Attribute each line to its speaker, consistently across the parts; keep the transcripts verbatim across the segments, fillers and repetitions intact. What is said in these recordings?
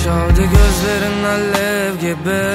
Speaker 1: Şavdi gözlerin alev gibi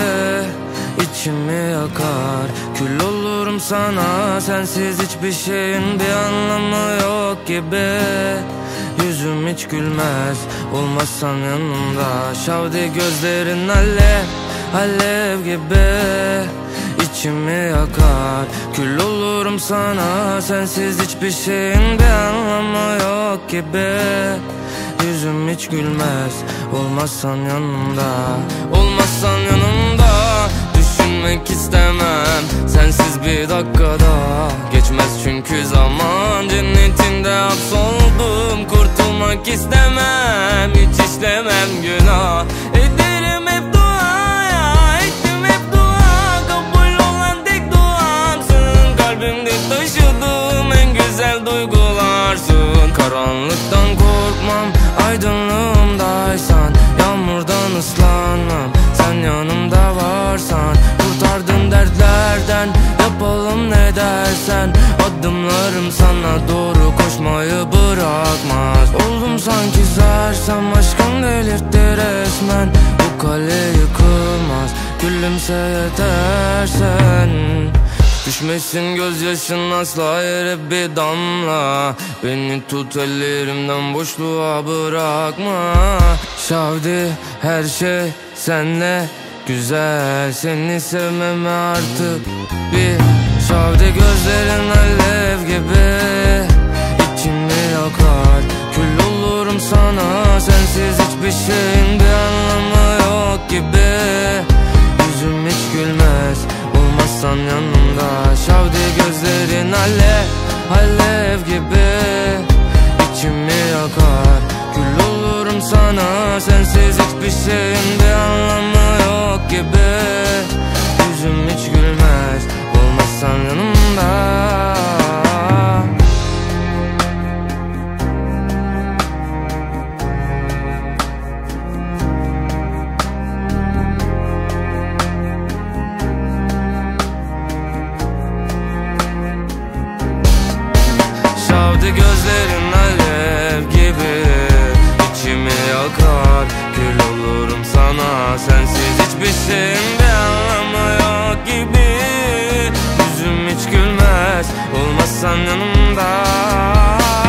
Speaker 1: içimi yakar. Kül olurum sana, sensiz hiçbir şeyin bir anlamı yok gibi. Yüzüm hiç gülmez olmazsan yanımda. Şavdi gözlerin alev, alev gibi içimi yakar. Kül olurum sana, sensiz hiçbir şeyin bir anlamı yok gibi. Yüzüm hiç gülmez olmazsan yanımda. Olmazsan yanımda düşünmek istemem. Sensiz bir dakikada geçmez çünkü zaman. Cennetinde hapsoldum, kurtulmak istemem. Hiç işlemem günah, ederim hep duaya. Ettim hep dua, kabul olan tek duamsın. Kalbimde taşıdığım en güzel duygularsın. Karanlıktan korkmam, aydınlığımdaysan. Yağmurdan ıslanmam, sen yanımda varsan. Kurtardın dertlerden, yapalım ne dersen. Adımlarım sana doğru koşmayı bırakmaz. Oldum sanki sersem, aşkın delirtti resmen. Bu kale yıkılmaz, gülümse yetersen. Düşmesin gözyaşın asla yere bir damla. Beni tut ellerimden, boşluğa bırakma. Şavdi her şey senle güzel, seni sevmeme artık bir. Şavdi gözlerin alev gibi içimi yakar. Kül olurum sana, sensiz hiçbir şeyin bir anlamı yok gibi. Yüzüm hiç gülmez olmazsan yanımda. Şavdi gözlerin alev, alev gibi içimi yakar. Kül olurum sana, sensiz hiçbir şeyin bir anlamı yok gibi. Yüzüm hiç gülmez olmazsan yanımda. Şavdi gözlerin alev gibi içimi yakar. Kül olurum sana, sensiz hiçbir şeyin bir anlamı yok gibi. Yüzüm hiç gülmez olmazsan yanımda.